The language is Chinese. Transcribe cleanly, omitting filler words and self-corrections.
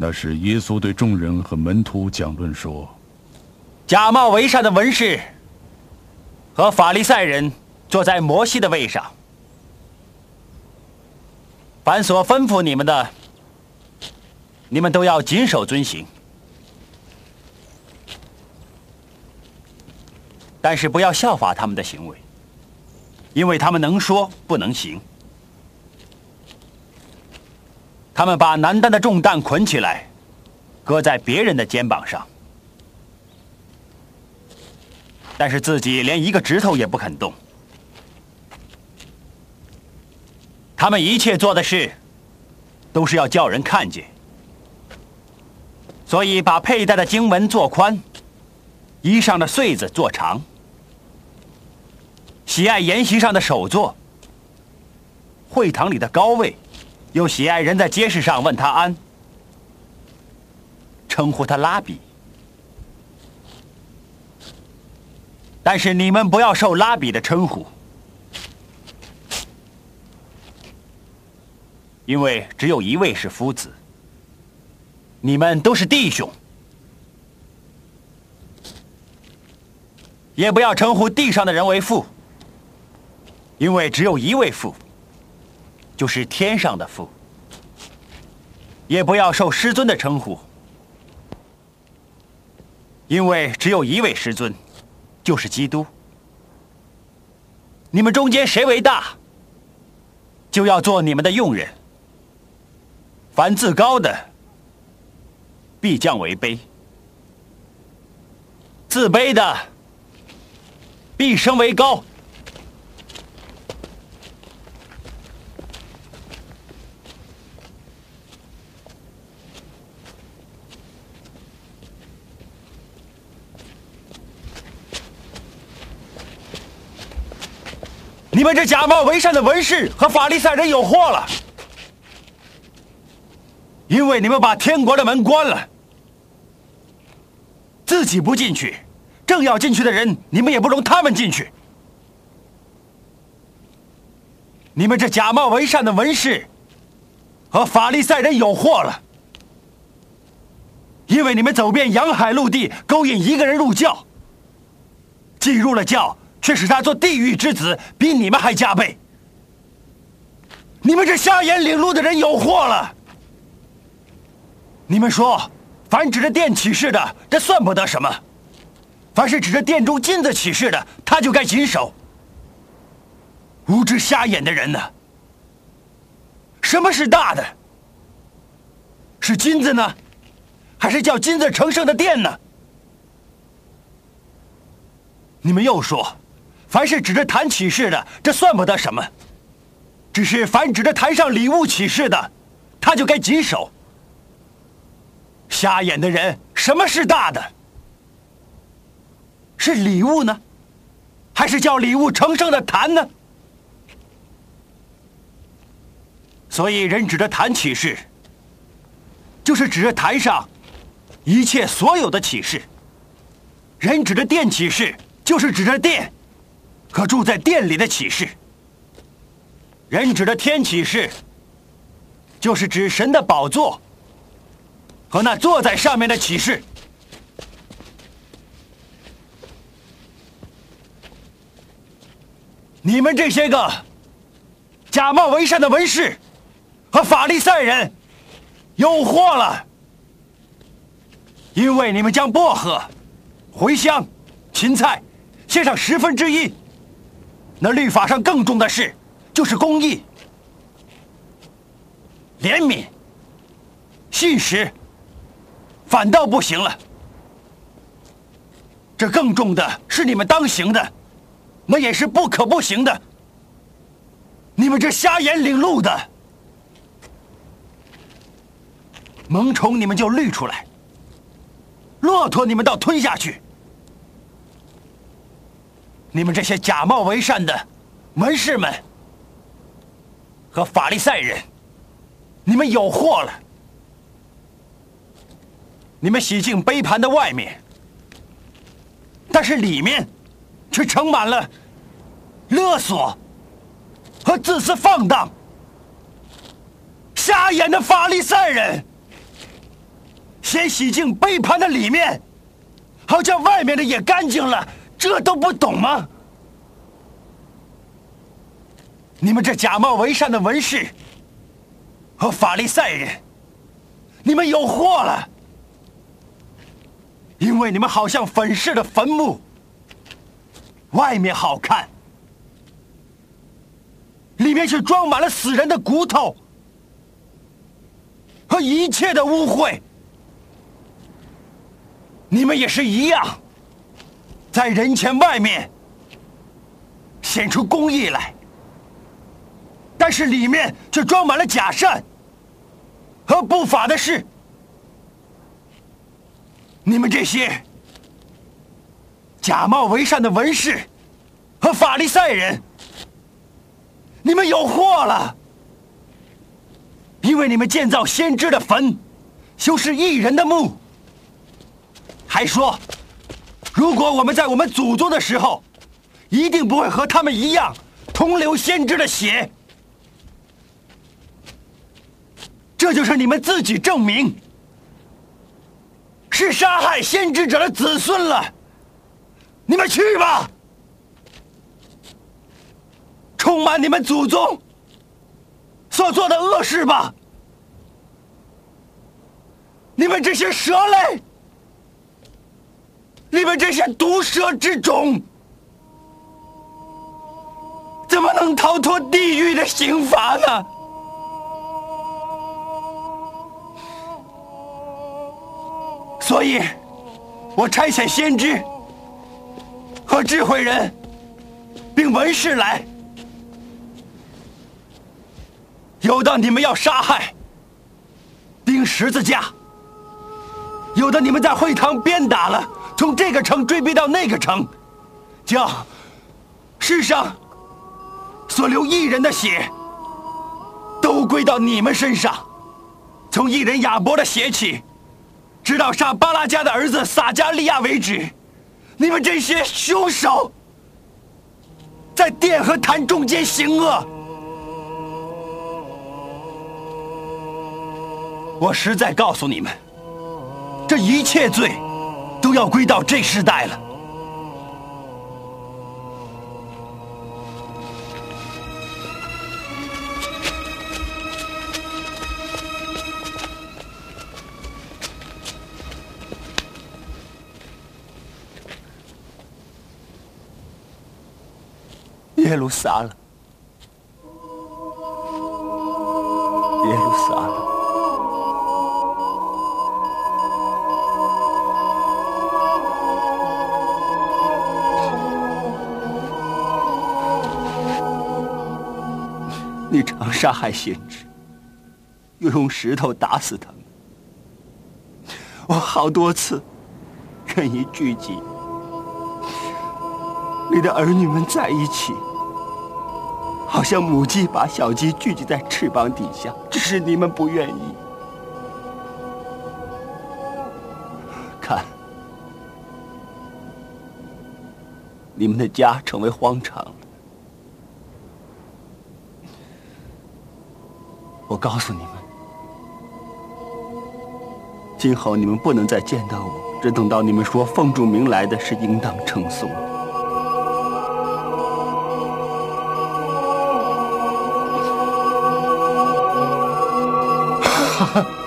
那时耶稣对众人和门徒讲论说： 假冒为善的文士和法利赛人坐在摩西的位上，凡所吩咐你们的，你们都要谨守遵行。但是不要效法他们的行为，因为他们能说不能行。他们把难担的重担捆起来，搁在别人的肩膀上，但是自己连一个指头也不肯动。他们一切做的事，都是要叫人看见，所以把佩戴的经文做宽，衣上的穗子做长，喜爱筵席上的首座，会堂里的高位，又喜爱人在街市上问他安，称呼他拉比。但是你们不要受拉比的称呼，因为只有一位是夫子，你们都是弟兄。也不要称呼地上的人为父，因为只有一位父，就是天上的父。也不要受师尊的称呼，因为只有一位师尊，就是基督。你们中间谁为大，就要做你们的用人。凡自高的，必降为卑；自卑的，必升为高。你们这假冒为善的文士和法利赛人有祸了，因为你们把天国的门关了，自己不进去，正要进去的人，你们也不容他们进去。你们这假冒为善的文士和法利赛人有祸了，因为你们走遍洋海陆地，勾引一个人入教，既入了教，却使他做地狱之子，比你们还加倍。你们这瞎眼领路的人有祸了。你们说，凡指着殿起誓的，这算不得什么；凡是指着殿中金子起誓的，他就该谨守。无知瞎眼的人呢？什么是大的？是金子呢，还是叫金子成圣的殿呢？你们又说，凡是指着坛起誓的，这算不得什么；只是凡指着坛上礼物起誓的，他就该谨守。瞎眼的人，什么是大的？是礼物呢，还是叫礼物成圣的坛呢？所以人指着坛起誓，就是指着坛上一切所有的启示；人指着殿起誓，就是指着殿和住在殿里的启示；人指着天起誓，就是指神的宝座和那坐在上面的启示。你们这些个假冒为善的文士和法利赛人有祸了，因为你们将薄荷、茴香、芹菜献上1/10，那律法上更重的事就是公义、怜悯、信实，反倒不行了。这更重的是你们当行的，那也是不可不行的。你们这瞎眼领路的，萌虫你们就滤出来，骆驼你们倒吞下去。你们这些假冒为善的文士们和法利赛人，你们有祸了。你们洗净杯盘的外面，但是里面却盛满了勒索和自私放荡。瞎眼的法利赛人， 先洗净背叛的里面，好叫外面的也干净了，这都不懂吗？你们这假冒为善的文士和法利赛人，你们有祸了！因为你们好像粉饰的坟墓，外面好看，里面却装满了死人的骨头和一切的污秽。你们也是一样，在人前外面显出公义来，但是里面却装满了假善和不法的事。你们这些假冒为善的文士和法利赛人，你们有祸了！因为你们建造先知的坟，修饰义人的墓，还说，如果我们在我们祖宗的时候，一定不会和他们一样同流先知的血。这就是你们自己证明是杀害先知者的子孙了。你们去吧，充满你们祖宗所做的恶事吧！你们这些蛇类，你们这些毒蛇之种，怎么能逃脱地狱的刑罚呢？所以，我差遣先知和智慧人，并文士来，有的你们要杀害，钉十字架；有的你们在会堂鞭打了，从这个城追逼到那个城，叫世上所流义人的血都归到你们身上，从义人亚伯的血起，直到杀巴拉加的儿子撒加利亚为止。你们这些凶手，在殿和坛中间行恶。我实在告诉你们，这一切罪都要归到这世代了。耶路撒冷，耶路撒冷，你常杀害先知，又用石头打死他们。我好多次跟你聚集，你的儿女们在一起，好像母鸡把小鸡聚集在翅膀底下，只是你们不愿意。看，你们的家成为荒场了。我告诉你们，今后你们不能再见到我，只等到你们说奉主名来的是应当称颂的。哈哈。